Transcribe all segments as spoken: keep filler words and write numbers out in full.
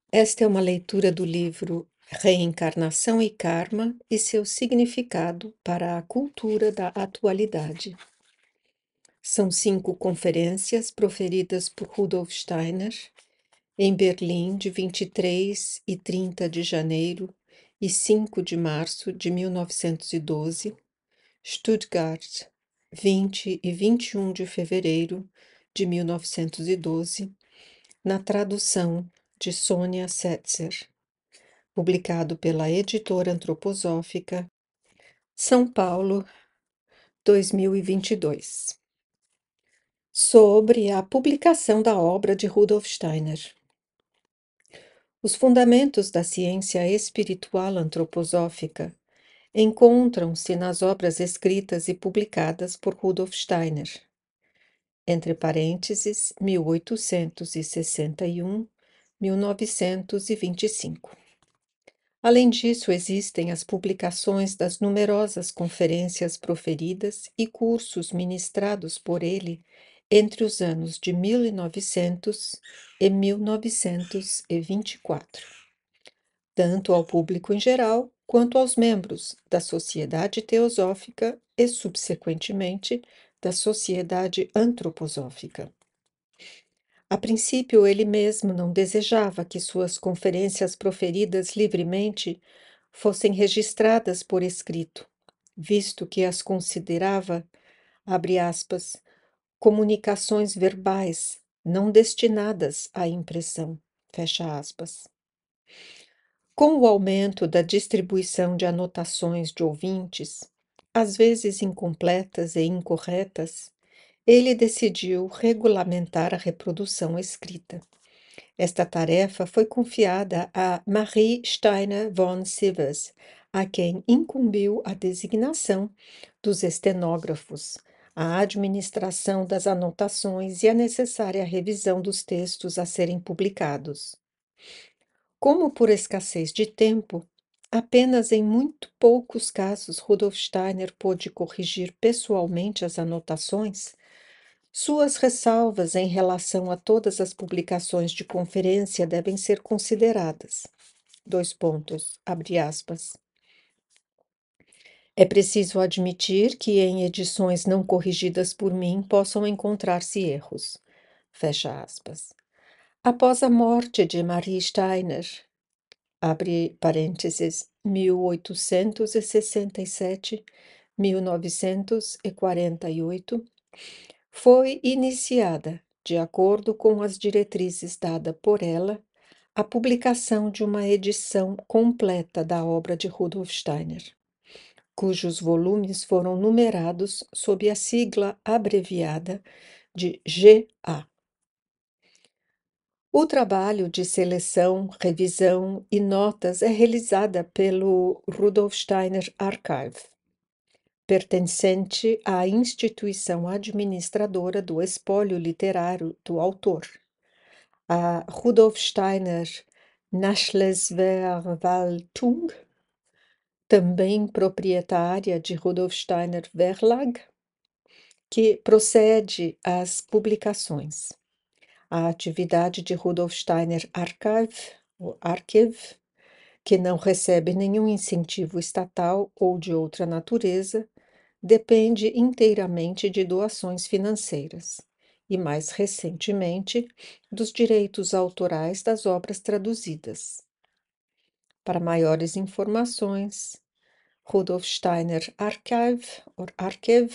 Esta é uma leitura do livro Reencarnação e Karma e seu significado para a cultura da atualidade. São cinco conferências proferidas por Rudolf Steiner em Berlim, de vinte e três e trinta de janeiro e cinco de março de mil novecentos e doze, Stuttgart, vinte e vinte e um de fevereiro de mil novecentos e doze, na tradução de Sônia Setzer, publicado pela Editora Antroposófica, São Paulo, dois mil e vinte e dois. Sobre a publicação da obra de Rudolf Steiner. Os fundamentos da ciência espiritual antroposófica encontram-se nas obras escritas e publicadas por Rudolf Steiner, entre parênteses, mil oitocentos e sessenta e um a mil novecentos e vinte e cinco. Além disso, existem as publicações das numerosas conferências proferidas e cursos ministrados por ele entre os anos de mil e novecentos e mil novecentos e vinte e quatro, tanto ao público em geral quanto aos membros da Sociedade Teosófica e, subsequentemente, da Sociedade Antroposófica. A princípio, ele mesmo não desejava que suas conferências proferidas livremente fossem registradas por escrito, visto que as considerava, abre aspas, comunicações verbais não destinadas à impressão, fecha aspas. Com o aumento da distribuição de anotações de ouvintes, às vezes incompletas e incorretas, ele decidiu regulamentar a reprodução escrita. Esta tarefa foi confiada a Marie Steiner von Sivers, a quem incumbiu a designação dos estenógrafos, a administração das anotações e a necessária revisão dos textos a serem publicados. Como por escassez de tempo, apenas em muito poucos casos Rudolf Steiner pôde corrigir pessoalmente as anotações, suas ressalvas em relação a todas as publicações de conferência devem ser consideradas. Dois pontos, abre aspas. É preciso admitir que em edições não corrigidas por mim possam encontrar-se erros. Fecha aspas. Após a morte de Marie Steiner, abre parênteses, mil oitocentos e sessenta e sete a mil novecentos e quarenta e oito, foi iniciada, de acordo com as diretrizes dadas por ela, a publicação de uma edição completa da obra de Rudolf Steiner, cujos volumes foram numerados sob a sigla abreviada de G A. O trabalho de seleção, revisão e notas é realizada pelo Rudolf Steiner Archive, pertencente à instituição administradora do espólio literário do autor, a Rudolf Steiner Nachlassverwaltung, também proprietária de Rudolf Steiner Verlag, que procede às publicações. A atividade de Rudolf Steiner Archive, ou Archive, que não recebe nenhum incentivo estatal ou de outra natureza, depende inteiramente de doações financeiras e, mais recentemente, dos direitos autorais das obras traduzidas. Para maiores informações, Rudolf Steiner Archive, ou Archive,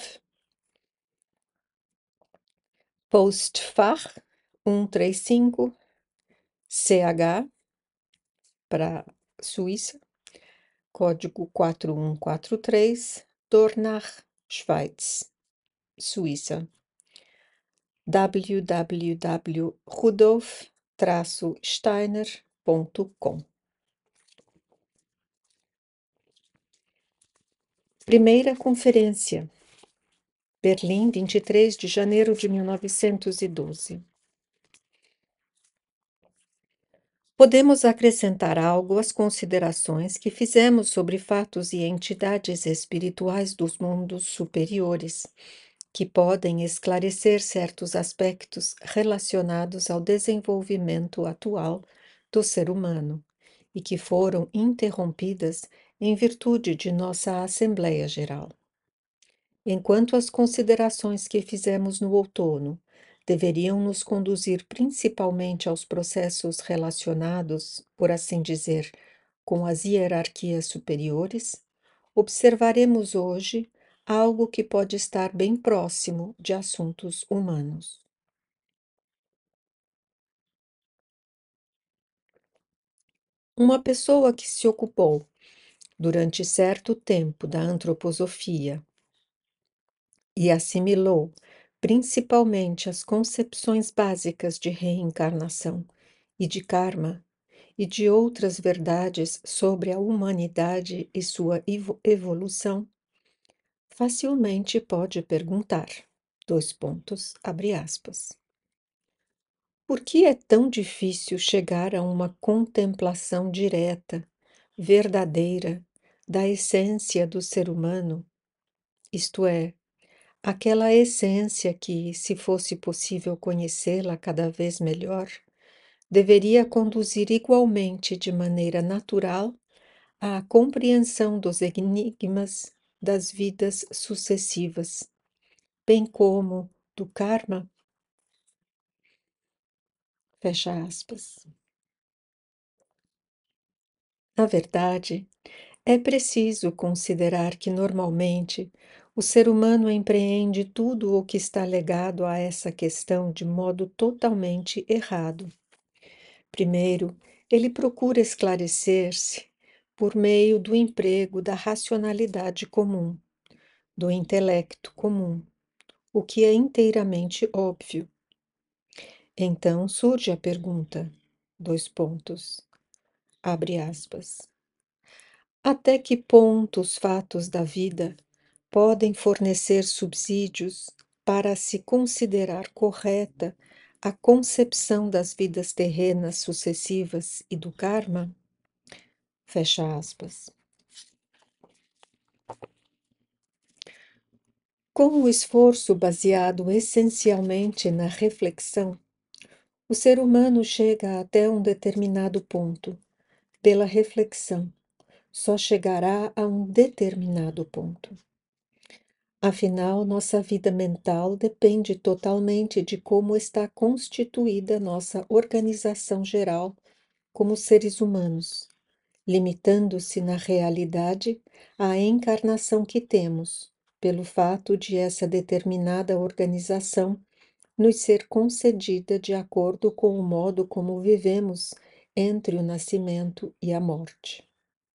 Postfach cento e trinta e cinco, C H, para Suíça, código quatro um quatro três, Dornach, Schweiz, Suíça. w w w ponto rudolf steiner ponto com. Primeira conferência, Berlim, vinte e três de janeiro de mil novecentos e doze. Podemos acrescentar algo às considerações que fizemos sobre fatos e entidades espirituais dos mundos superiores, que podem esclarecer certos aspectos relacionados ao desenvolvimento atual do ser humano e que foram interrompidas em virtude de nossa Assembleia Geral. Enquanto as considerações que fizemos no outono deveriam nos conduzir principalmente aos processos relacionados, por assim dizer, com as hierarquias superiores, observaremos hoje algo que pode estar bem próximo de assuntos humanos. Uma pessoa que se ocupou durante certo tempo da antroposofia e assimilou principalmente as concepções básicas de reencarnação e de karma e de outras verdades sobre a humanidade e sua evolução, facilmente pode perguntar, dois pontos, abre aspas, por que é tão difícil chegar a uma contemplação direta, verdadeira, da essência do ser humano, isto é, aquela essência que, se fosse possível conhecê-la cada vez melhor, deveria conduzir igualmente de maneira natural à compreensão dos enigmas das vidas sucessivas, bem como do karma? Fecha aspas. Na verdade, é preciso considerar que, normalmente, o ser humano empreende tudo o que está legado a essa questão de modo totalmente errado. Primeiro, ele procura esclarecer-se por meio do emprego da racionalidade comum, do intelecto comum, o que é inteiramente óbvio. Então surge a pergunta, dois pontos, abre aspas. Até que ponto os fatos da vida podem fornecer subsídios para se considerar correta a concepção das vidas terrenas sucessivas e do karma? Fecha aspas. Com o esforço baseado essencialmente na reflexão, o ser humano chega até um determinado ponto. Pela reflexão, só chegará a um determinado ponto. Afinal, nossa vida mental depende totalmente de como está constituída nossa organização geral como seres humanos, limitando-se na realidade à encarnação que temos, pelo fato de essa determinada organização nos ser concedida de acordo com o modo como vivemos entre o nascimento e a morte.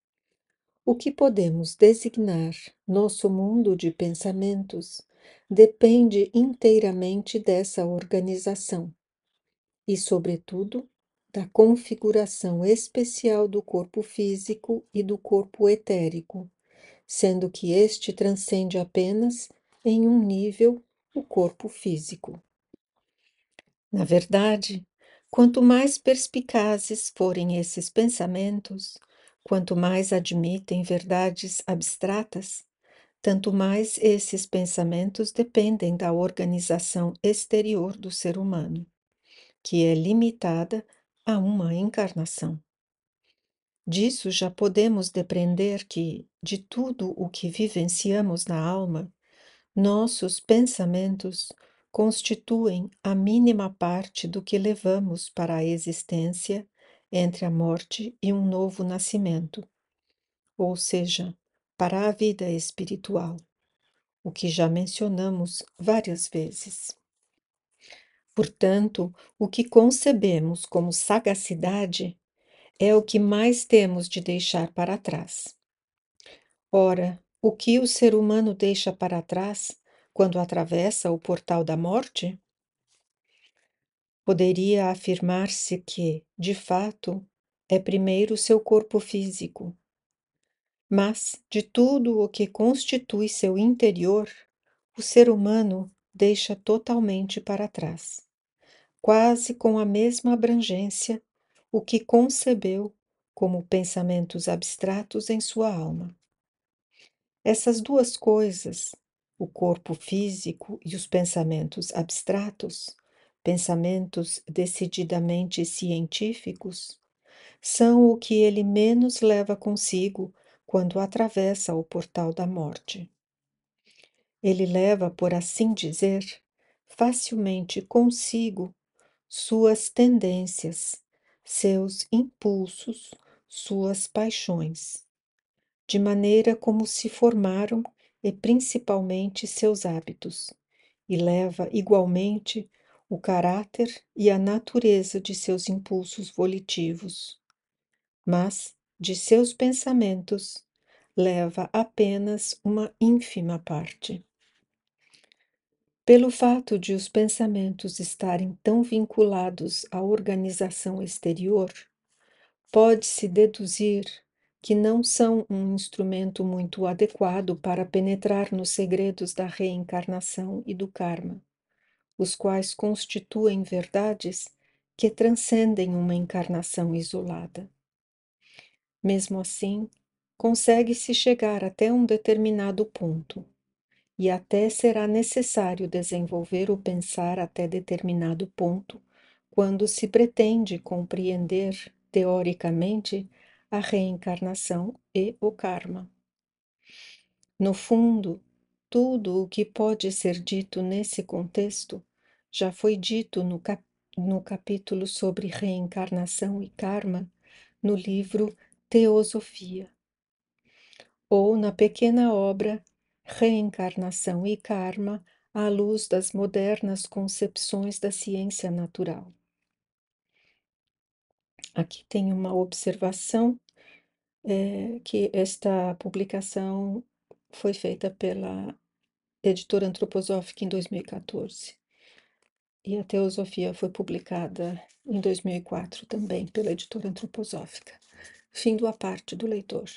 O que podemos designar nosso mundo de pensamentos depende inteiramente dessa organização e, sobretudo, da configuração especial do corpo físico e do corpo etérico, sendo que este transcende apenas, em um nível, o corpo físico. Na verdade, quanto mais perspicazes forem esses pensamentos, quanto mais admitem verdades abstratas, tanto mais esses pensamentos dependem da organização exterior do ser humano, que é limitada a uma encarnação. Disso já podemos depreender que, de tudo o que vivenciamos na alma, nossos pensamentos constituem a mínima parte do que levamos para a existência entre a morte e um novo nascimento, ou seja, para a vida espiritual, o que já mencionamos várias vezes. Portanto, o que concebemos como sagacidade é o que mais temos de deixar para trás. Ora, o que o ser humano deixa para trás quando atravessa o portal da morte? Poderia afirmar-se que, de fato, é primeiro seu corpo físico. Mas, de tudo o que constitui seu interior, o ser humano deixa totalmente para trás, quase com a mesma abrangência, o que concebeu como pensamentos abstratos em sua alma. Essas duas coisas, o corpo físico e os pensamentos abstratos, pensamentos decididamente científicos, são o que ele menos leva consigo quando atravessa o portal da morte. Ele leva, por assim dizer, facilmente consigo suas tendências, seus impulsos, suas paixões, de maneira como se formaram e principalmente seus hábitos, e leva igualmente o caráter e a natureza de seus impulsos volitivos, mas de seus pensamentos leva apenas uma ínfima parte. Pelo fato de os pensamentos estarem tão vinculados à organização exterior, pode-se deduzir que não são um instrumento muito adequado para penetrar nos segredos da reencarnação e do karma, os quais constituem verdades que transcendem uma encarnação isolada. Mesmo assim, consegue-se chegar até um determinado ponto, e até será necessário desenvolver o pensar até determinado ponto, quando se pretende compreender, teoricamente, a reencarnação e o karma. No fundo, tudo o que pode ser dito nesse contexto já foi dito no, cap no capítulo sobre reencarnação e karma, no livro Teosofia, ou na pequena obra Reencarnação e Karma à luz das modernas concepções da ciência natural. Aqui tem uma observação, é, que esta publicação foi feita pela editora Antroposófica em dois mil e quatorze, e a Teosofia foi publicada em dois mil e quatro também pela editora Antroposófica. Fim do à parte do leitor.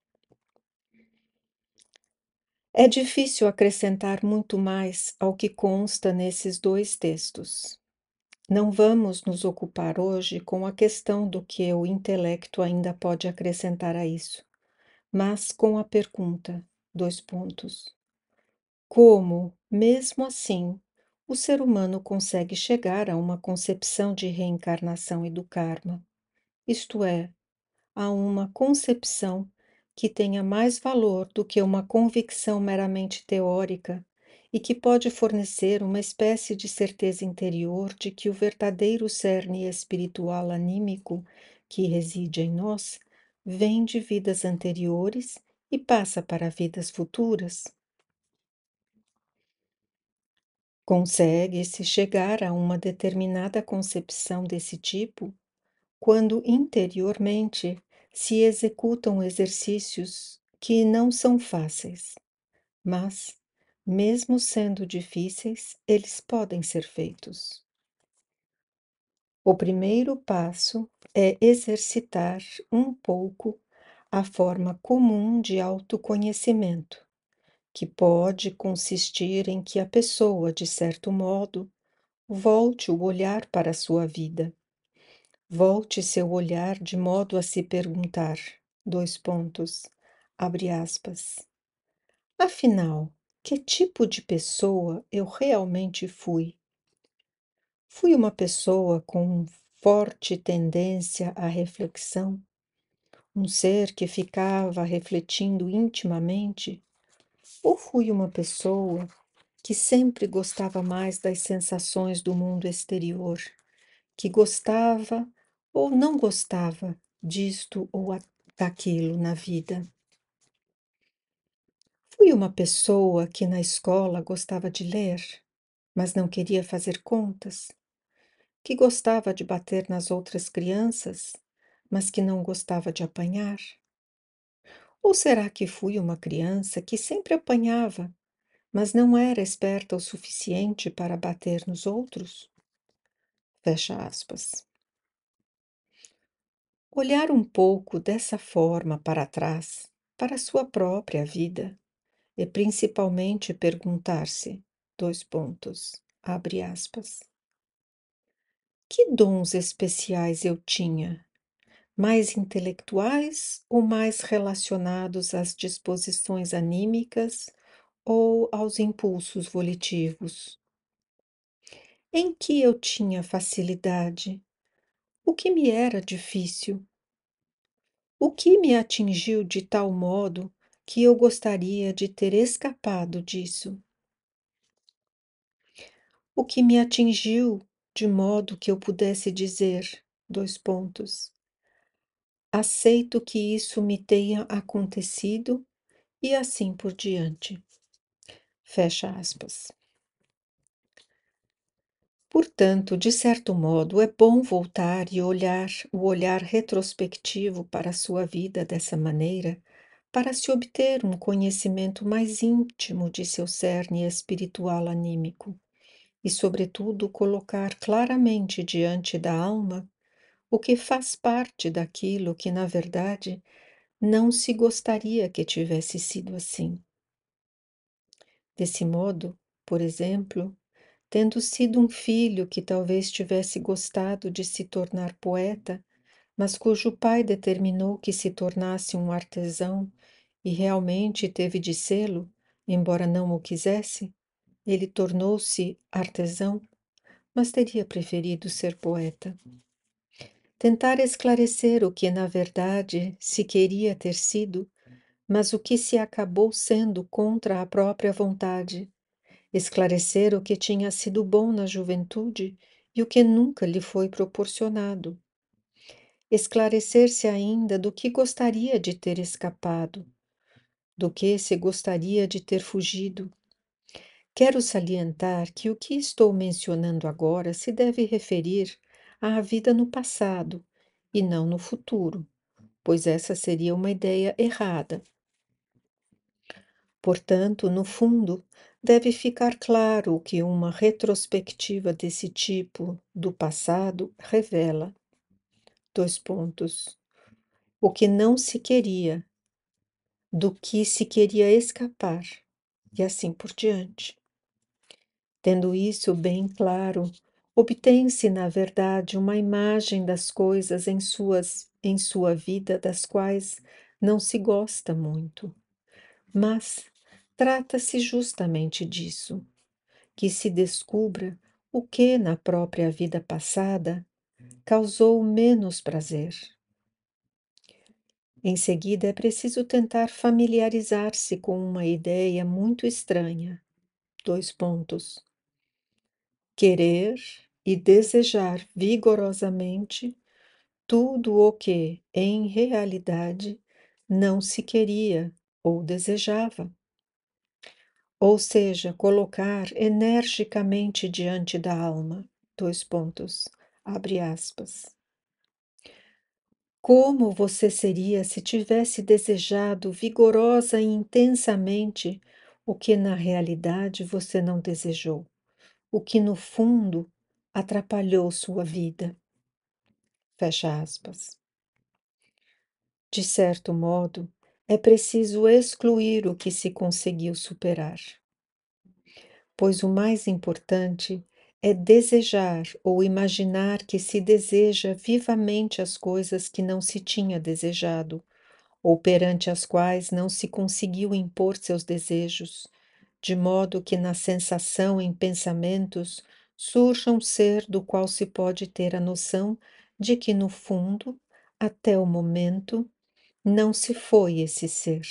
É difícil acrescentar muito mais ao que consta nesses dois textos. Não vamos nos ocupar hoje com a questão do que o intelecto ainda pode acrescentar a isso, mas com a pergunta, dois pontos. Como, mesmo assim, o ser humano consegue chegar a uma concepção de reencarnação e do karma, isto é, a uma concepção que tenha mais valor do que uma convicção meramente teórica e que pode fornecer uma espécie de certeza interior de que o verdadeiro cerne espiritual anímico que reside em nós vem de vidas anteriores e passa para vidas futuras? Consegue-se chegar a uma determinada concepção desse tipo quando interiormente se executam exercícios que não são fáceis, mas, mesmo sendo difíceis, eles podem ser feitos. O primeiro passo é exercitar um pouco a forma comum de autoconhecimento, que pode consistir em que a pessoa, de certo modo, volte o olhar para a sua vida. Volte seu olhar de modo a se perguntar, dois pontos, abre aspas. Afinal, que tipo de pessoa eu realmente fui? Fui uma pessoa com forte tendência à reflexão, um ser que ficava refletindo intimamente, ou fui uma pessoa que sempre gostava mais das sensações do mundo exterior, que gostava ou não gostava disto ou daquilo na vida? Fui uma pessoa que na escola gostava de ler, mas não queria fazer contas, que gostava de bater nas outras crianças, mas que não gostava de apanhar? Ou será que fui uma criança que sempre apanhava, mas não era esperta o suficiente para bater nos outros? Fecha aspas. Olhar um pouco dessa forma para trás, para a sua própria vida, e principalmente perguntar-se, dois pontos, abre aspas, que dons especiais eu tinha, mais intelectuais ou mais relacionados às disposições anímicas ou aos impulsos volitivos? Em que eu tinha facilidade? O que me era difícil? O que me atingiu de tal modo que eu gostaria de ter escapado disso? O que me atingiu de modo que eu pudesse dizer, dois pontos, aceito que isso me tenha acontecido e assim por diante. Fecha aspas. Portanto, de certo modo, é bom voltar e olhar o olhar retrospectivo para a sua vida dessa maneira, para se obter um conhecimento mais íntimo de seu cerne espiritual anímico e, sobretudo, colocar claramente diante da alma o que faz parte daquilo que, na verdade, não se gostaria que tivesse sido assim. Desse modo, por exemplo, tendo sido um filho que talvez tivesse gostado de se tornar poeta, mas cujo pai determinou que se tornasse um artesão e realmente teve de sê-lo, embora não o quisesse, ele tornou-se artesão, mas teria preferido ser poeta. Tentar esclarecer o que na verdade se queria ter sido, mas o que se acabou sendo contra a própria vontade. Esclarecer o que tinha sido bom na juventude e o que nunca lhe foi proporcionado. Esclarecer-se ainda do que gostaria de ter escapado, do que se gostaria de ter fugido. Quero salientar que o que estou mencionando agora se deve referir à vida no passado e não no futuro, pois essa seria uma ideia errada. Portanto, no fundo, deve ficar claro o que uma retrospectiva desse tipo do passado revela. Dois pontos. O que não se queria, do que se queria escapar, e assim por diante. Tendo isso bem claro, obtém-se, na verdade, uma imagem das coisas em suas, em sua vida das quais não se gosta muito. Mas trata-se justamente disso, que se descubra o que na própria vida passada causou menos prazer. Em seguida, é preciso tentar familiarizar-se com uma ideia muito estranha. Dois pontos. Querer e desejar vigorosamente tudo o que, em realidade, não se queria ou desejava. Ou seja, colocar energicamente diante da alma, dois pontos, abre aspas. Como você seria se tivesse desejado vigorosa e intensamente o que na realidade você não desejou, o que no fundo atrapalhou sua vida? Fecha aspas. De certo modo, é preciso excluir o que se conseguiu superar, pois o mais importante é desejar ou imaginar que se deseja vivamente as coisas que não se tinha desejado, ou perante as quais não se conseguiu impor seus desejos, de modo que na sensação em pensamentos surja um ser do qual se pode ter a noção de que, no fundo, até o momento, não se foi esse ser.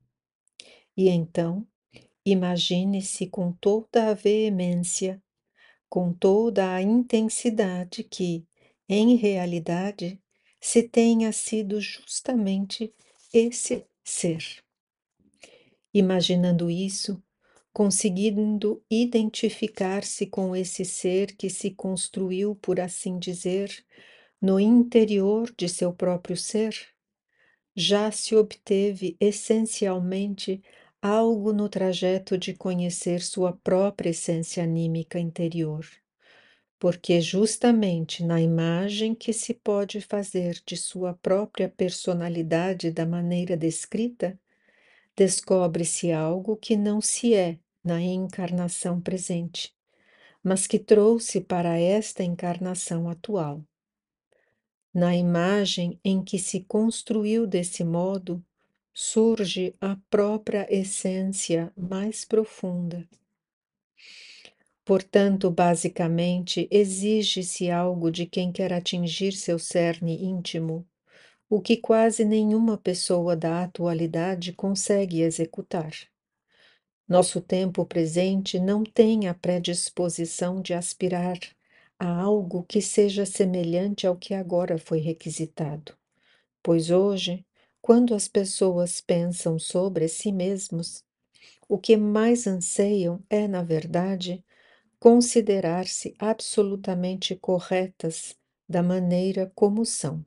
E então, imagine-se com toda a veemência, com toda a intensidade que, em realidade, se tenha sido justamente esse ser. Imaginando isso, conseguindo identificar-se com esse ser que se construiu, por assim dizer, no interior de seu próprio ser, já se obteve essencialmente algo no trajeto de conhecer sua própria essência anímica interior, porque justamente na imagem que se pode fazer de sua própria personalidade da maneira descrita, descobre-se algo que não se é na encarnação presente, mas que trouxe para esta encarnação atual. Na imagem em que se construiu desse modo, surge a própria essência mais profunda. Portanto, basicamente, exige-se algo de quem quer atingir seu cerne íntimo, o que quase nenhuma pessoa da atualidade consegue executar. Nosso tempo presente não tem a predisposição de aspirar a algo que seja semelhante ao que agora foi requisitado, pois hoje, quando as pessoas pensam sobre si mesmos, o que mais anseiam é, na verdade, considerar-se absolutamente corretas da maneira como são.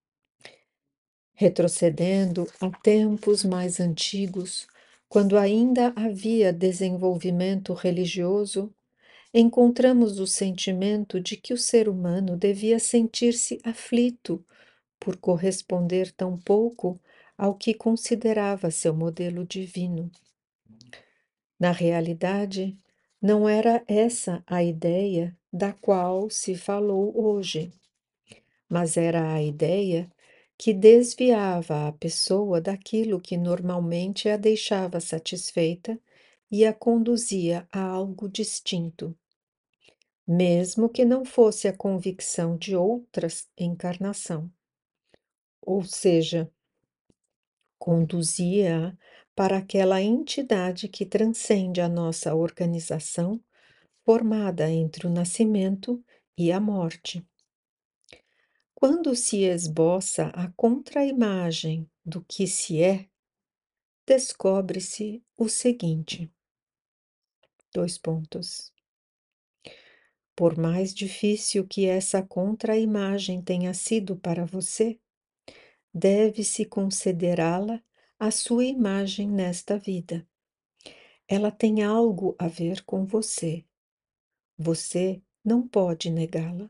Retrocedendo a tempos mais antigos, quando ainda havia desenvolvimento religioso, encontramos o sentimento de que o ser humano devia sentir-se aflito por corresponder tão pouco ao que considerava seu modelo divino. Na realidade, não era essa a ideia da qual se falou hoje, mas era a ideia que desviava a pessoa daquilo que normalmente a deixava satisfeita e a conduzia a algo distinto, mesmo que não fosse a convicção de outra encarnação, ou seja, conduzia-a para aquela entidade que transcende a nossa organização, formada entre o nascimento e a morte. Quando se esboça a contraimagem do que se é, descobre-se o seguinte: dois pontos. Por mais difícil que essa contraimagem tenha sido para você, deve-se considerá-la a sua imagem nesta vida. Ela tem algo a ver com você. Você não pode negá-la.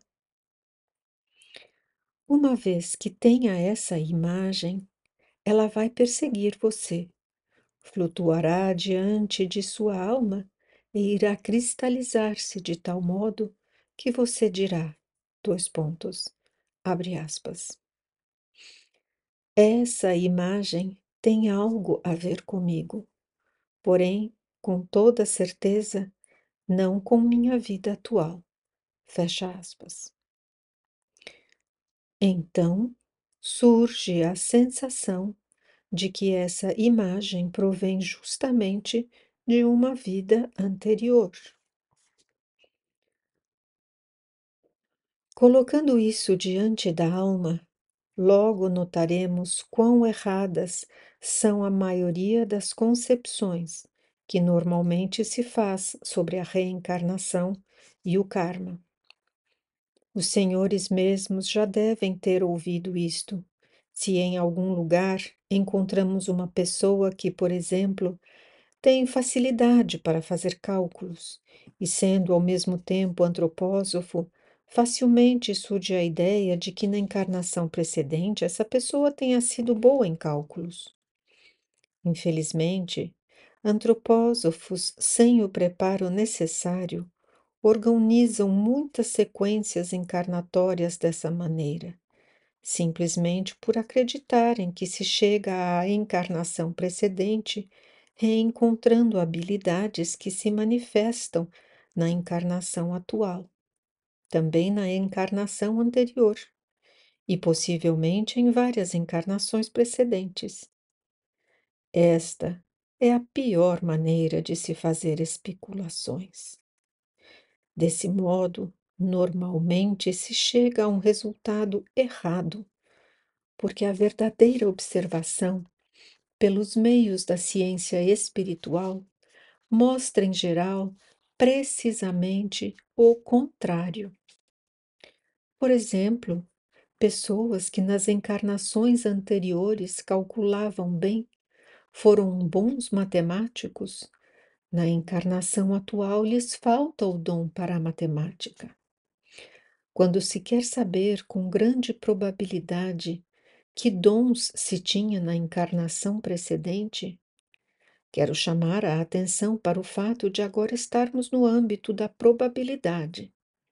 Uma vez que tenha essa imagem, ela vai perseguir você, flutuará diante de sua alma e irá cristalizar-se de tal modo que você dirá, dois pontos, abre aspas, essa imagem tem algo a ver comigo, porém, com toda certeza, não com minha vida atual, fecha aspas. Então, surge a sensação de que essa imagem provém justamente de uma vida anterior. Colocando isso diante da alma, logo notaremos quão erradas são a maioria das concepções que normalmente se faz sobre a reencarnação e o karma. Os senhores mesmos já devem ter ouvido isto. Se em algum lugar encontramos uma pessoa que, por exemplo, tem facilidade para fazer cálculos, e sendo ao mesmo tempo antropósofo, facilmente surge a ideia de que na encarnação precedente essa pessoa tenha sido boa em cálculos. Infelizmente, antropósofos sem o preparo necessário organizam muitas sequências encarnatórias dessa maneira, simplesmente por acreditarem que se chega à encarnação precedente reencontrando habilidades que se manifestam na encarnação atual, também na encarnação anterior e possivelmente em várias encarnações precedentes. Esta é a pior maneira de se fazer especulações. Desse modo, normalmente se chega a um resultado errado, porque a verdadeira observação, pelos meios da ciência espiritual, mostra em geral precisamente o contrário. Por exemplo, pessoas que nas encarnações anteriores calculavam bem, foram bons matemáticos, na encarnação atual lhes falta o dom para a matemática. Quando se quer saber com grande probabilidade que dons se tinha na encarnação precedente, quero chamar a atenção para o fato de agora estarmos no âmbito da probabilidade.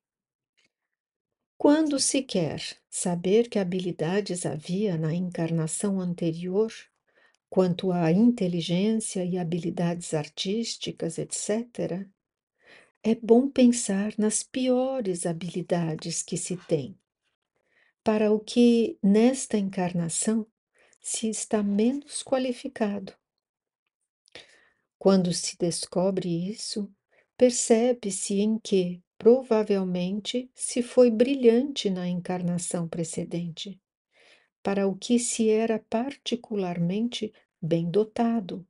Quando se quer saber que habilidades havia na encarnação anterior, quanto à inteligência e habilidades artísticas, etcétera, é bom pensar nas piores habilidades que se tem. para o que nesta encarnação se está menos qualificado. Quando se descobre isso, percebe-se em que, provavelmente, se foi brilhante na encarnação precedente, para o que se era particularmente bem dotado.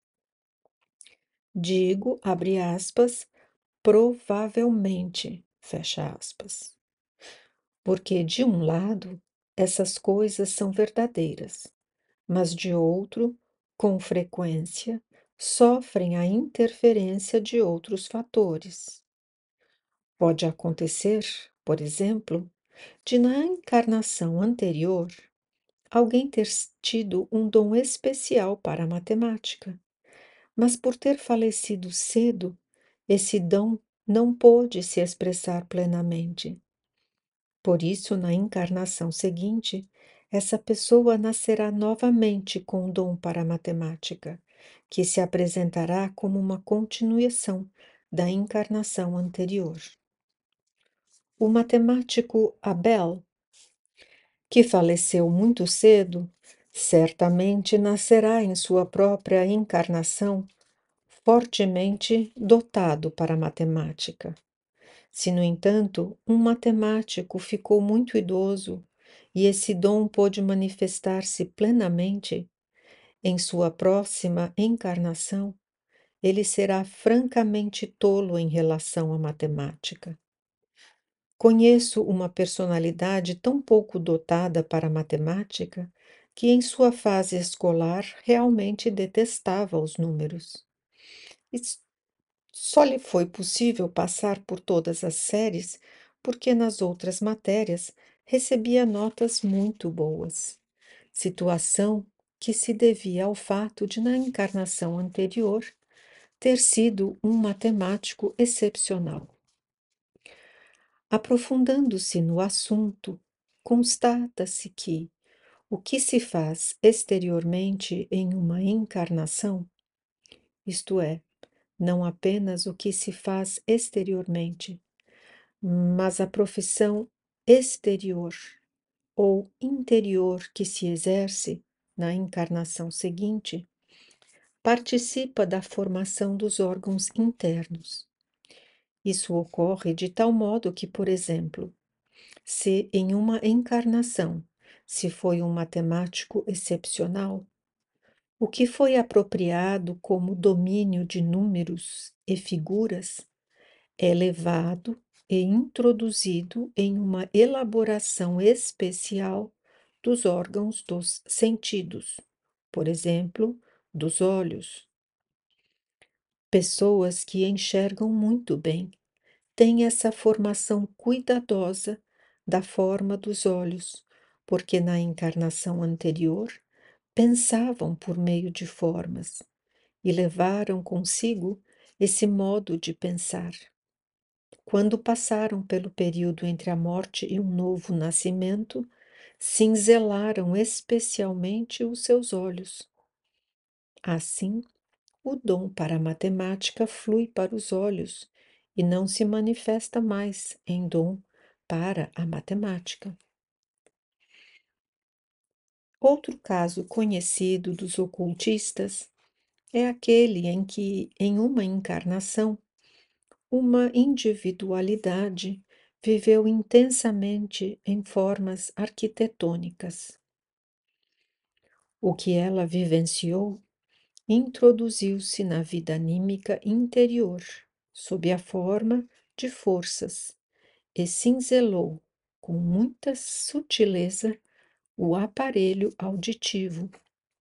Digo, abre aspas, provavelmente, fecha aspas. Porque, de um lado, essas coisas são verdadeiras, mas de outro, com frequência, sofrem a interferência de outros fatores. Pode acontecer, por exemplo, de na encarnação anterior alguém ter tido um dom especial para a matemática, mas por ter falecido cedo, esse dom não pôde se expressar plenamente. Por isso, na encarnação seguinte, essa pessoa nascerá novamente com o dom para a matemática, que se apresentará como uma continuação da encarnação anterior. O matemático Abel, que faleceu muito cedo, certamente nascerá em sua própria encarnação fortemente dotado para a matemática. Se, no entanto, um matemático ficou muito idoso e esse dom pôde manifestar-se plenamente, em sua próxima encarnação, ele será francamente tolo em relação à matemática. Conheço uma personalidade tão pouco dotada para a matemática que, em sua fase escolar, realmente detestava os números. E só lhe foi possível passar por todas as séries porque nas outras matérias recebia notas muito boas, situação que se devia ao fato de, na encarnação anterior, ter sido um matemático excepcional. Aprofundando-se no assunto, constata-se que o que se faz exteriormente em uma encarnação, isto é, não apenas o que se faz exteriormente, mas a profissão exterior ou interior que se exerce na encarnação seguinte, participa da formação dos órgãos internos. Isso ocorre de tal modo que, por exemplo, se em uma encarnação se foi um matemático excepcional, o que foi apropriado como domínio de números e figuras é levado e introduzido em uma elaboração especial dos órgãos dos sentidos, por exemplo, dos olhos. Pessoas que enxergam muito bem têm essa formação cuidadosa da forma dos olhos, porque na encarnação anterior pensavam por meio de formas e levaram consigo esse modo de pensar. Quando passaram pelo período entre a morte e um novo nascimento, cinzelaram especialmente os seus olhos. Assim, o dom para a matemática flui para os olhos e não se manifesta mais em dom para a matemática. Outro caso conhecido dos ocultistas é aquele em que, em uma encarnação, uma individualidade viveu intensamente em formas arquitetônicas. O que ela vivenciou introduziu-se na vida anímica interior, sob a forma de forças, e cinzelou com muita sutileza o aparelho auditivo,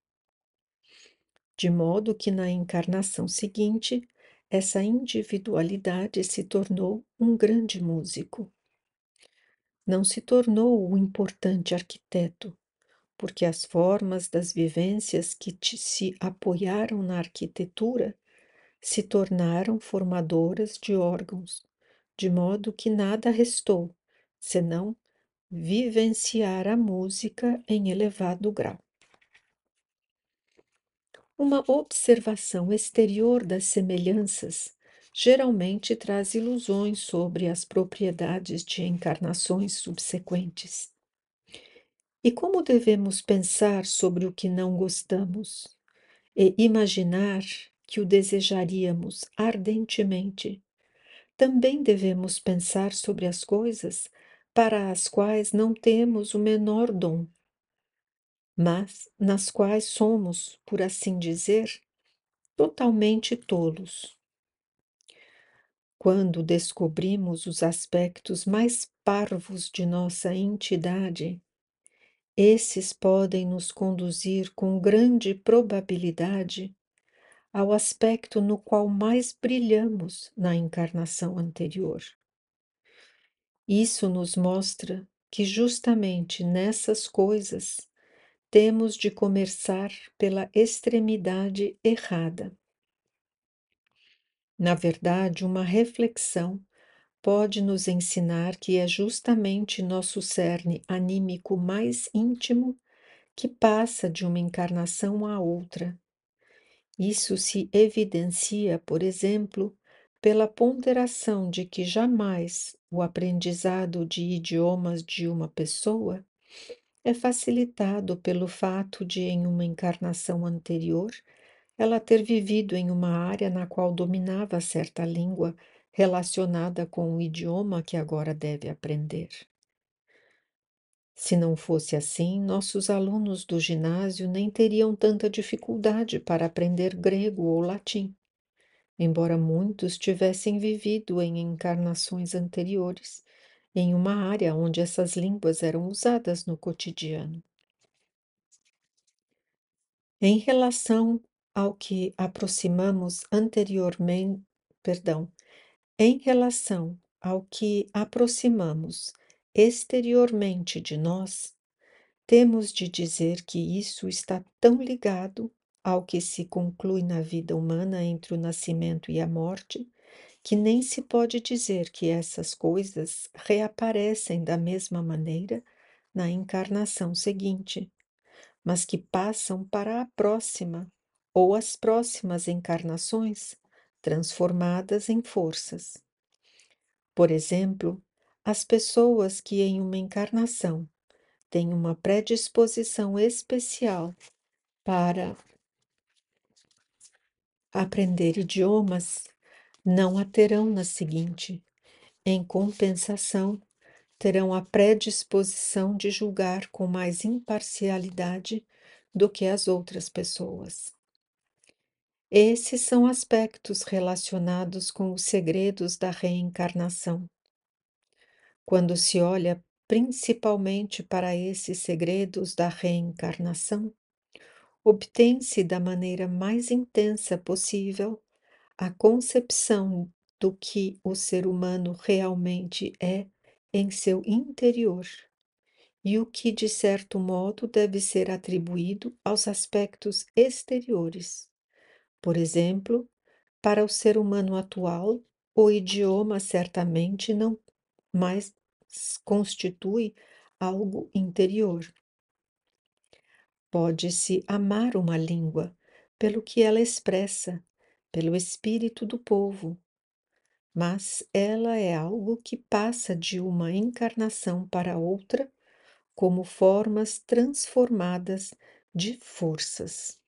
de modo que na encarnação seguinte, essa individualidade se tornou um grande músico. Não se tornou um importante arquiteto, porque as formas das vivências que se apoiaram na arquitetura se tornaram formadoras de órgãos, de modo que nada restou, senão vivenciar a música em elevado grau. Uma observação exterior das semelhanças geralmente traz ilusões sobre as propriedades de encarnações subsequentes. E como devemos pensar sobre o que não gostamos e imaginar que o desejaríamos ardentemente, também devemos pensar sobre as coisas para as quais não temos o menor dom, mas nas quais somos, por assim dizer, totalmente tolos. Quando descobrimos os aspectos mais parvos de nossa entidade, esses podem nos conduzir com grande probabilidade ao aspecto no qual mais brilhamos na encarnação anterior. Isso nos mostra que justamente nessas coisas temos de começar pela extremidade errada. Na verdade, uma reflexão pode nos ensinar que é justamente nosso cerne anímico mais íntimo que passa de uma encarnação à outra. Isso se evidencia, por exemplo, pela ponderação de que jamais o aprendizado de idiomas de uma pessoa é facilitado pelo fato de, em uma encarnação anterior, ela ter vivido em uma área na qual dominava certa língua relacionada com o idioma que agora deve aprender. Se não fosse assim, nossos alunos do ginásio nem teriam tanta dificuldade para aprender grego ou latim, embora muitos tivessem vivido em encarnações anteriores, em uma área onde essas línguas eram usadas no cotidiano. Em relação ao que aproximamos anteriormente, perdão, em relação ao que aproximamos exteriormente de nós, temos de dizer que isso está tão ligado ao que se conclui na vida humana entre o nascimento e a morte, que nem se pode dizer que essas coisas reaparecem da mesma maneira na encarnação seguinte, mas que passam para a próxima ou as próximas encarnações, transformadas em forças. Por exemplo, as pessoas que em uma encarnação têm uma predisposição especial para aprender idiomas, não a terão na seguinte. Em compensação, terão a predisposição de julgar com mais imparcialidade do que as outras pessoas. Esses são aspectos relacionados com os segredos da reencarnação. Quando se olha principalmente para esses segredos da reencarnação, obtém-se da maneira mais intensa possível a concepção do que o ser humano realmente é em seu interior e o que, de certo modo, deve ser atribuído aos aspectos exteriores. Por exemplo, para o ser humano atual, o idioma certamente não mais constitui algo interior. Pode-se amar uma língua pelo que ela expressa, pelo espírito do povo, mas ela é algo que passa de uma encarnação para outra como formas transformadas de forças.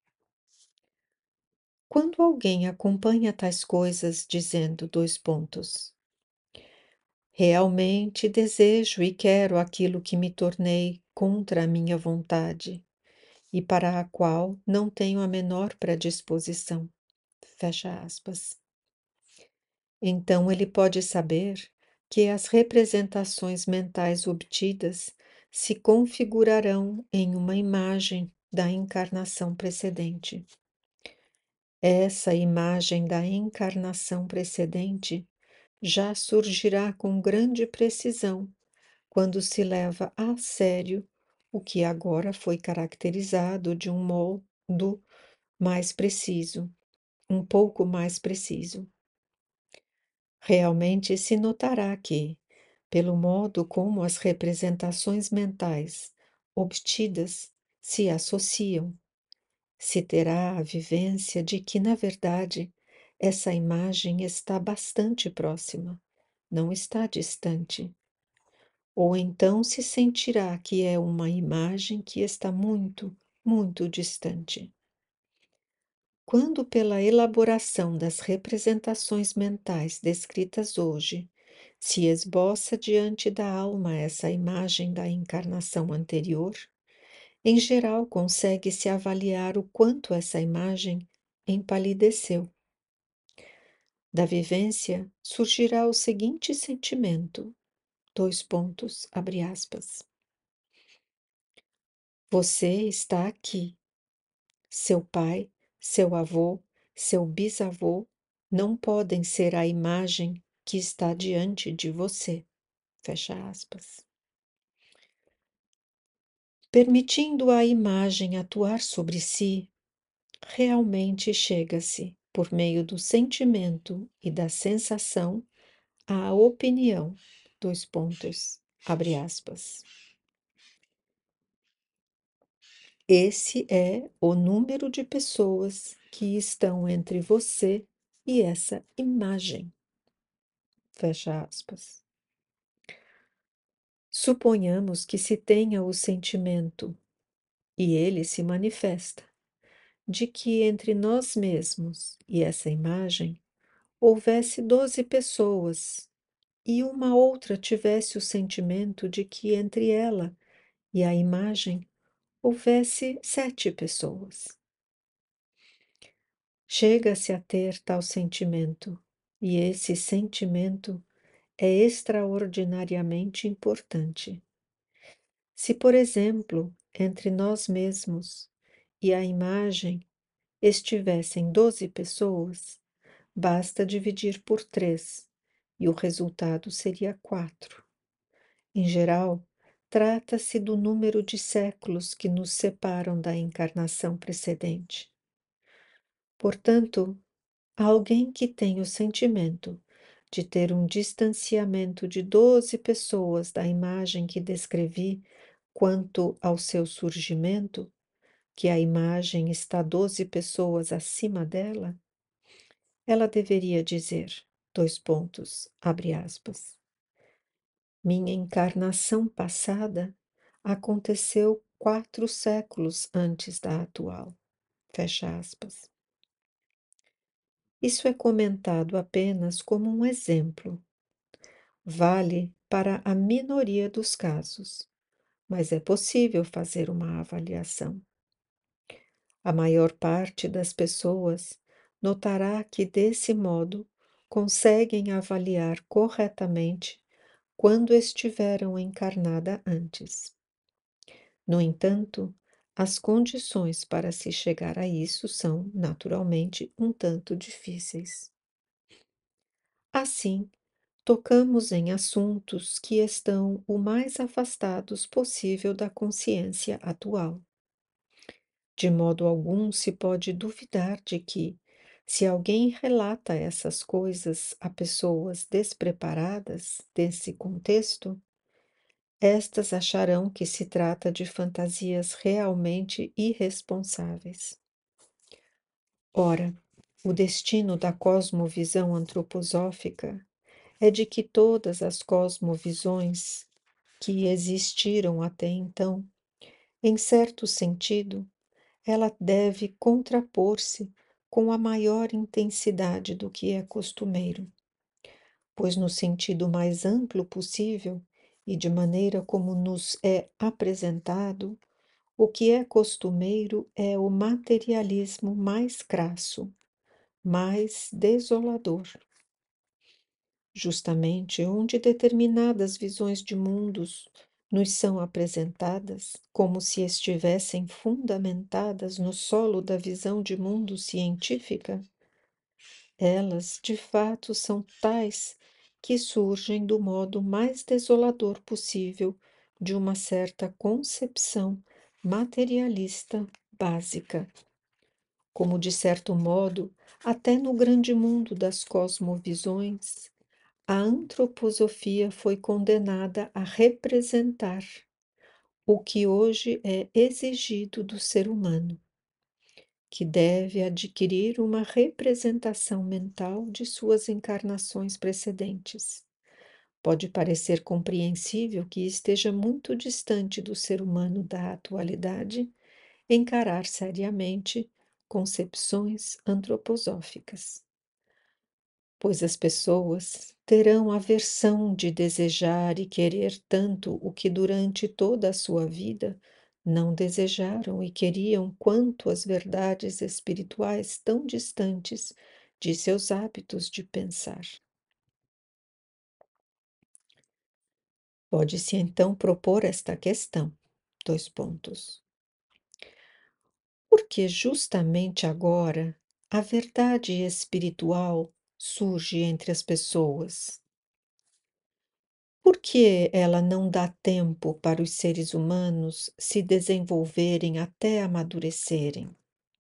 Quando alguém acompanha tais coisas dizendo dois pontos, realmente desejo e quero aquilo que me tornei contra a minha vontade e para a qual não tenho a menor predisposição. Fecha aspas. Então ele pode saber que as representações mentais obtidas se configurarão em uma imagem da encarnação precedente. Essa imagem da encarnação precedente já surgirá com grande precisão quando se leva a sério o que agora foi caracterizado de um modo mais preciso, um pouco mais preciso. Realmente se notará que, pelo modo como as representações mentais obtidas se associam, se terá a vivência de que, na verdade, essa imagem está bastante próxima, não está distante. ou então se sentirá que é uma imagem que está muito, muito distante. Quando, pela elaboração das representações mentais descritas hoje, se esboça diante da alma essa imagem da encarnação anterior, em geral consegue-se avaliar o quanto essa imagem empalideceu. Da vivência surgirá o seguinte sentimento, dois pontos, abre aspas. Você está aqui. Seu pai, seu avô, seu bisavô não podem ser a imagem que está diante de você. Fecha aspas. Permitindo a imagem atuar sobre si, realmente chega-se, por meio do sentimento e da sensação, à opinião, dois pontos, abre aspas. Esse é o número de pessoas que estão entre você e essa imagem. Fecha aspas. Suponhamos que se tenha o sentimento, e ele se manifesta, de que entre nós mesmos e essa imagem houvesse doze pessoas, e uma outra tivesse o sentimento de que entre ela e a imagem houvesse sete pessoas. Chega-se a ter tal sentimento, e esse sentimento é extraordinariamente importante. Se, por exemplo, entre nós mesmos e a imagem estivessem doze pessoas, basta dividir por três e o resultado seria quatro. Em geral, trata-se do número de séculos que nos separam da encarnação precedente. Portanto, alguém que tem o sentimento de ter um distanciamento de doze pessoas da imagem que descrevi quanto ao seu surgimento, que a imagem está doze pessoas acima dela, ela deveria dizer, dois pontos, abre aspas, minha encarnação passada aconteceu quatro séculos antes da atual, fecha aspas. Isso é comentado apenas como um exemplo. Vale para a minoria dos casos, mas é possível fazer uma avaliação. A maior parte das pessoas notará que, desse modo, conseguem avaliar corretamente quando estiveram encarnada antes. No entanto, as condições para se chegar a isso são, naturalmente, um tanto difíceis. Assim, tocamos em assuntos que estão o mais afastados possível da consciência atual. De modo algum se pode duvidar de que, se alguém relata essas coisas a pessoas despreparadas desse contexto, estas acharão que se trata de fantasias realmente irresponsáveis. Ora, o destino da cosmovisão antroposófica é de que todas as cosmovisões que existiram até então, em certo sentido, ela deve contrapor-se com a maior intensidade do que é costumeiro, pois no sentido mais amplo possível e de maneira como nos é apresentado, o que é costumeiro é o materialismo mais crasso, mais desolador. Justamente onde determinadas visões de mundos nos são apresentadas como se estivessem fundamentadas no solo da visão de mundo científica, elas, de fato, são tais que surgem do modo mais desolador possível de uma certa concepção materialista básica. Como, de certo modo, até no grande mundo das cosmovisões, a antroposofia foi condenada a representar o que hoje é exigido do ser humano, que deve adquirir uma representação mental de suas encarnações precedentes, pode parecer compreensível que esteja muito distante do ser humano da atualidade encarar seriamente concepções antroposóficas, pois as pessoas terão aversão de desejar e querer tanto o que durante toda a sua vida não desejaram e queriam quanto as verdades espirituais tão distantes de seus hábitos de pensar. Pode-se então propor esta questão. Dois pontos. Porque justamente agora a verdade espiritual surge entre as pessoas. Por que ela não dá tempo para os seres humanos se desenvolverem até amadurecerem?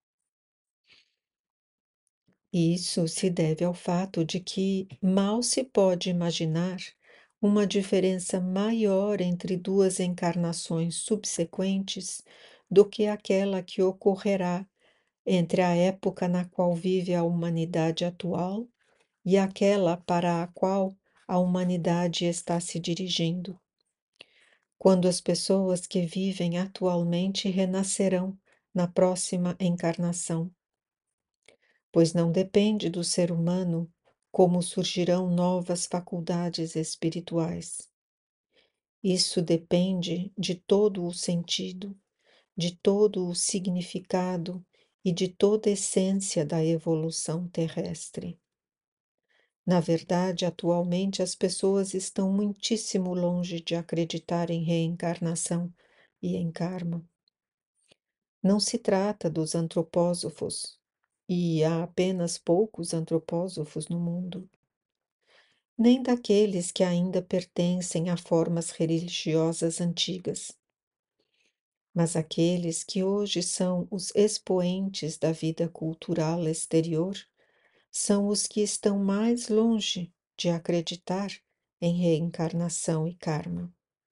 Isso se deve ao fato de que mal se pode imaginar uma diferença maior entre duas encarnações subsequentes do que aquela que ocorrerá entre a época na qual vive a humanidade atual e aquela para a qual a humanidade está se dirigindo, quando as pessoas que vivem atualmente renascerão na próxima encarnação, pois não depende do ser humano como surgirão novas faculdades espirituais. Isso depende de todo o sentido, de todo o significado e de toda a essência da evolução terrestre. Na verdade, atualmente as pessoas estão muitíssimo longe de acreditar em reencarnação e em karma. Não se trata dos antropósofos, e há apenas poucos antropósofos no mundo, nem daqueles que ainda pertencem a formas religiosas antigas, mas aqueles que hoje são os expoentes da vida cultural exterior são os que estão mais longe de acreditar em reencarnação e karma.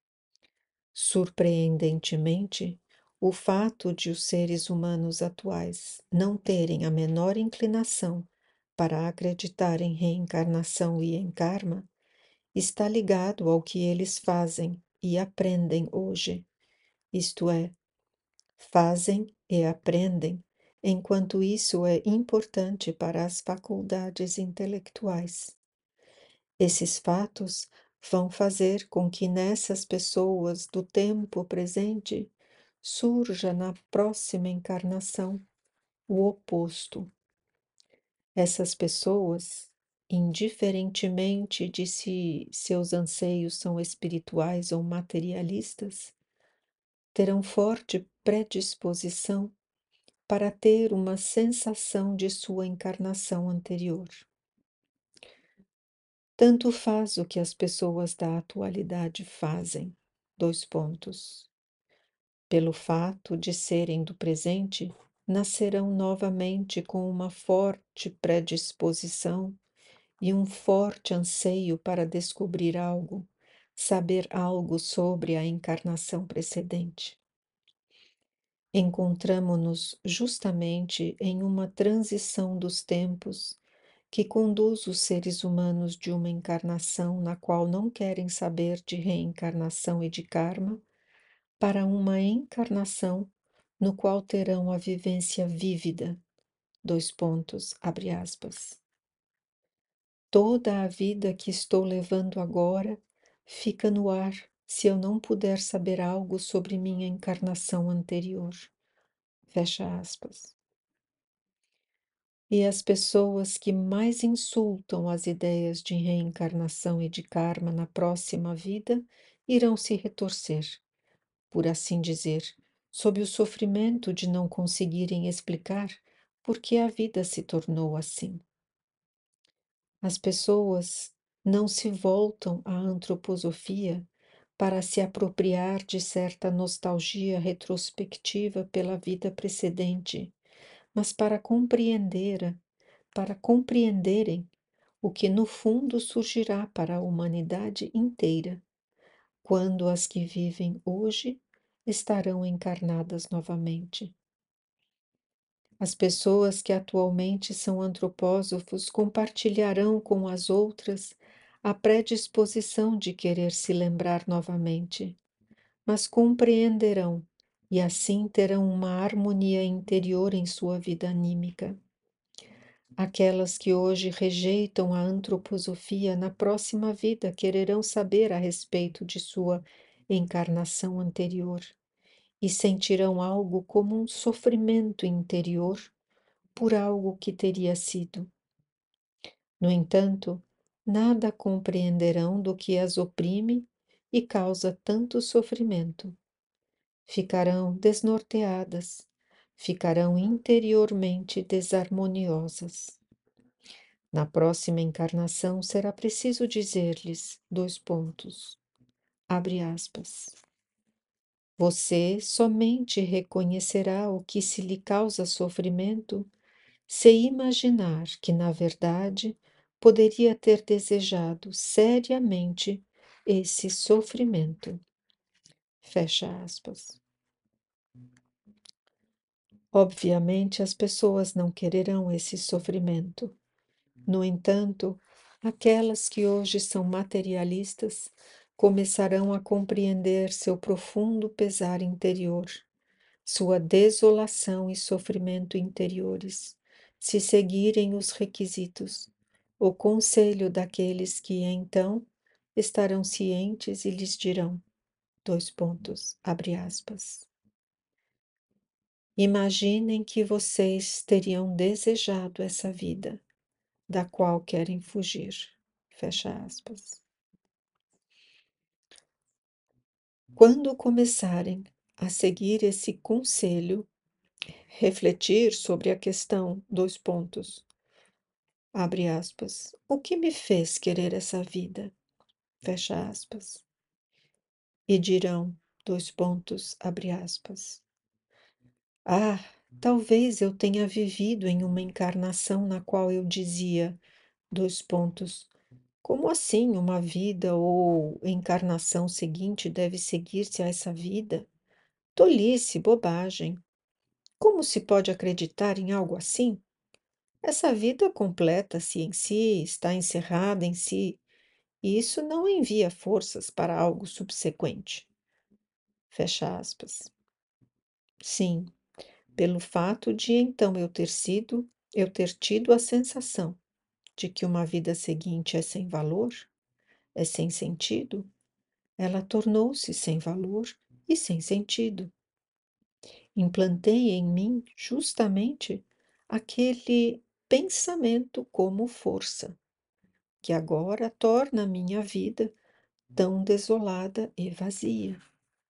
Surpreendentemente, o fato de os seres humanos atuais não terem a menor inclinação para acreditar em reencarnação e em karma está ligado ao que eles fazem e aprendem hoje, isto é, fazem e aprendem enquanto isso é importante para as faculdades intelectuais. Esses fatos vão fazer com que nessas pessoas do tempo presente surja na próxima encarnação o oposto. Essas pessoas, indiferentemente de se seus anseios são espirituais ou materialistas, terão forte predisposição para ter uma sensação de sua encarnação anterior. Tanto faz o que as pessoas da atualidade fazem. Dois pontos. Pelo fato de serem do presente, nascerão novamente com uma forte predisposição e um forte anseio para descobrir algo, saber algo sobre a encarnação precedente. Encontramo-nos justamente em uma transição dos tempos que conduz os seres humanos de uma encarnação na qual não querem saber de reencarnação e de karma, para uma encarnação no qual terão a vivência vívida, dois pontos, abre aspas. Toda a vida que estou levando agora fica no ar se eu não puder saber algo sobre minha encarnação anterior, fecha aspas. E as pessoas que mais insultam as ideias de reencarnação e de karma na próxima vida irão se retorcer, por assim dizer, sob o sofrimento de não conseguirem explicar por que a vida se tornou assim. As pessoas não se voltam à antroposofia para se apropriar de certa nostalgia retrospectiva pela vida precedente, mas para compreender para compreenderem o que no fundo surgirá para a humanidade inteira, quando as que vivem hoje estarão encarnadas novamente. As pessoas que atualmente são antropósofos compartilharão com as outras a predisposição de querer se lembrar novamente, mas compreenderão e assim terão uma harmonia interior em sua vida anímica. Aquelas que hoje rejeitam a antroposofia, na próxima vida quererão saber a respeito de sua encarnação anterior e sentirão algo como um sofrimento interior por algo que teria sido. No entanto, nada compreenderão do que as oprime e causa tanto sofrimento. Ficarão desnorteadas, ficarão interiormente desarmoniosas. Na próxima encarnação será preciso dizer-lhes, dois pontos, abre aspas, você somente reconhecerá o que se lhe causa sofrimento se imaginar que, na verdade, poderia ter desejado seriamente esse sofrimento. Fecha aspas. Obviamente, as pessoas não quererão esse sofrimento. No entanto, aquelas que hoje são materialistas começarão a compreender seu profundo pesar interior, sua desolação e sofrimento interiores, se seguirem os requisitos, o conselho daqueles que então estarão cientes e lhes dirão, dois pontos, abre aspas. Imaginem que vocês teriam desejado essa vida, da qual querem fugir. Fecha aspas. Quando começarem a seguir esse conselho, refletir sobre a questão, dois pontos, abre aspas, o que me fez querer essa vida? Fecha aspas. E dirão, dois pontos, abre aspas, ah, talvez eu tenha vivido em uma encarnação na qual eu dizia, dois pontos, como assim uma vida ou encarnação seguinte deve seguir-se a essa vida? Tolice, bobagem. Como se pode acreditar em algo assim? Essa vida completa-se em si, está encerrada em si, e isso não envia forças para algo subsequente. Fecha aspas. Sim, pelo fato de então eu ter sido, eu ter tido a sensação de que uma vida seguinte é sem valor, é sem sentido, ela tornou-se sem valor e sem sentido. Implantei em mim justamente aquele pensamento como força, que agora torna a minha vida tão desolada e vazia.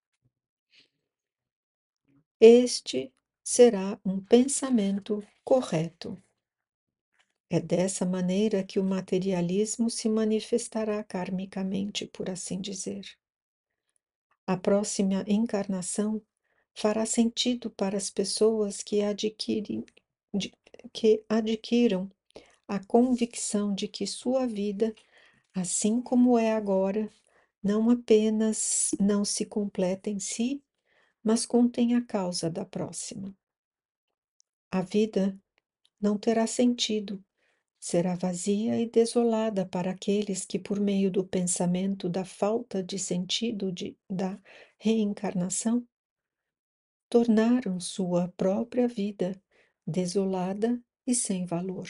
Este será um pensamento correto. É dessa maneira que o materialismo se manifestará karmicamente, por assim dizer. A próxima encarnação fará sentido para as pessoas que adquirem, de, que adquiram a convicção de que sua vida, assim como é agora, não apenas não se completa em si, mas contém a causa da próxima. A vida não terá sentido, será vazia e desolada para aqueles que, por meio do pensamento da falta de sentido de, da reencarnação, tornaram sua própria vida desolada e sem valor.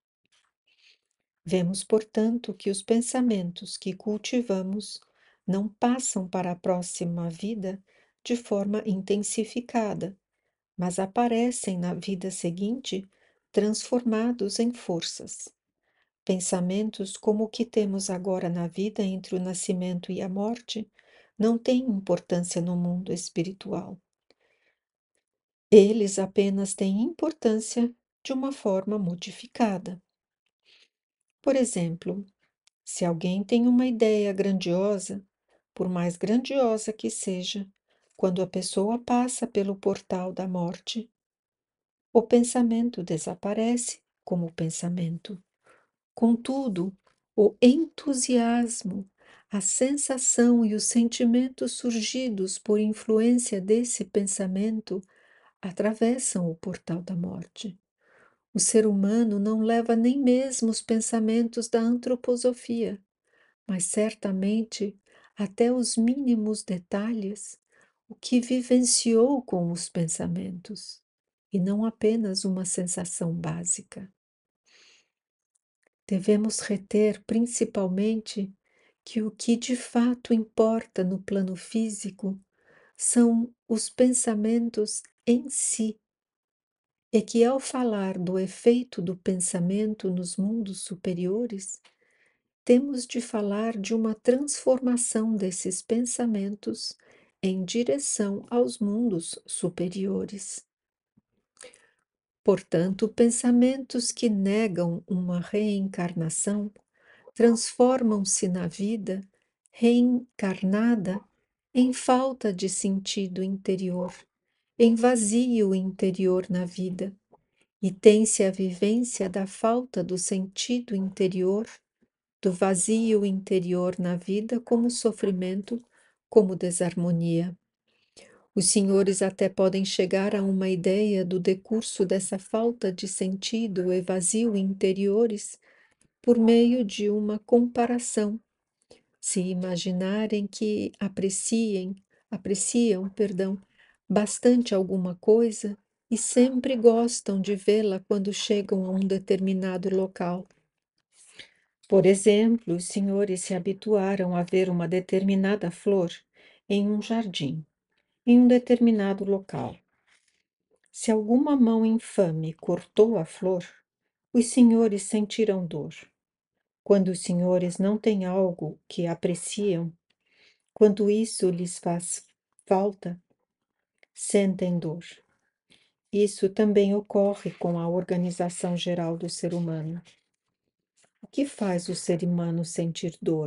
Vemos, portanto, que os pensamentos que cultivamos não passam para a próxima vida de forma intensificada, mas aparecem na vida seguinte transformados em forças. Pensamentos como o que temos agora na vida entre o nascimento e a morte não têm importância no mundo espiritual. Eles apenas têm importância de uma forma modificada. Por exemplo, se alguém tem uma ideia grandiosa, por mais grandiosa que seja, quando a pessoa passa pelo portal da morte, o pensamento desaparece como pensamento. Contudo, o entusiasmo, a sensação e os sentimentos surgidos por influência desse pensamento atravessam o portal da morte. O ser humano não leva nem mesmo os pensamentos da antroposofia, mas certamente até os mínimos detalhes, o que vivenciou com os pensamentos, e não apenas uma sensação básica. Devemos reter principalmente que o que de fato importa no plano físico são os pensamentos em si, e que ao falar do efeito do pensamento nos mundos superiores, temos de falar de uma transformação desses pensamentos em direção aos mundos superiores. Portanto, pensamentos que negam uma reencarnação transformam-se na vida reencarnada em falta de sentido interior, em vazio interior na vida, e tem-se a vivência da falta do sentido interior, do vazio interior na vida como sofrimento, como desarmonia. Os senhores até podem chegar a uma ideia do decurso dessa falta de sentido e vazio interiores por meio de uma comparação. Se imaginarem que apreciem, apreciam, perdão, bastante alguma coisa e sempre gostam de vê-la quando chegam a um determinado local. Por exemplo, os senhores se habituaram a ver uma determinada flor em um jardim, em um determinado local. Se alguma mão infame cortou a flor, os senhores sentirão dor. Quando os senhores não têm algo que apreciam, quando isso lhes faz falta, sentem dor. Isso também ocorre com a organização geral do ser humano. O que faz o ser humano sentir dor?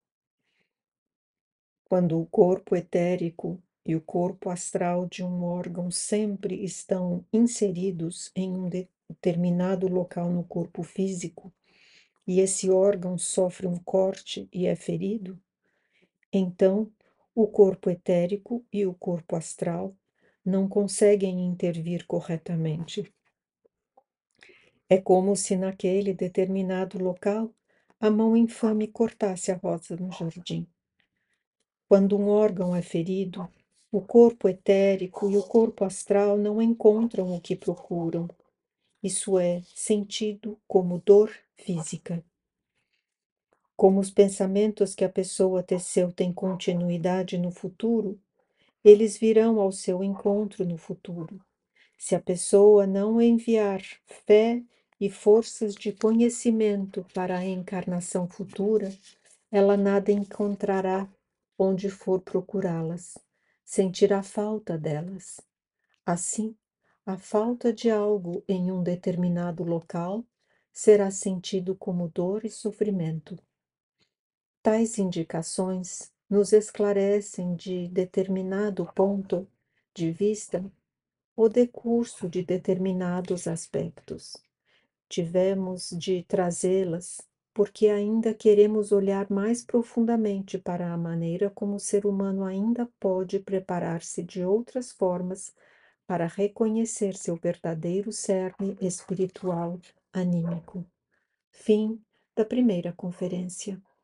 Quando o corpo etérico e o corpo astral de um órgão sempre estão inseridos em um determinado local no corpo físico, e esse órgão sofre um corte e é ferido, então o corpo etérico e o corpo astral não conseguem intervir corretamente. É como se naquele determinado local a mão infame cortasse a rosa no jardim. Quando um órgão é ferido, o corpo etérico e o corpo astral não encontram o que procuram. Isso é sentido como dor física. Como os pensamentos que a pessoa teceu têm continuidade no futuro, eles virão ao seu encontro no futuro. Se a pessoa não enviar fé e forças de conhecimento para a encarnação futura, ela nada encontrará onde for procurá-las, sentirá falta delas. Assim, a falta de algo em um determinado local será sentido como dor e sofrimento. Tais indicações nos esclarecem de determinado ponto de vista o decurso de determinados aspectos. Tivemos de trazê-las porque ainda queremos olhar mais profundamente para a maneira como o ser humano ainda pode preparar-se de outras formas para reconhecer seu verdadeiro cerne espiritual anímico. Fim da primeira conferência.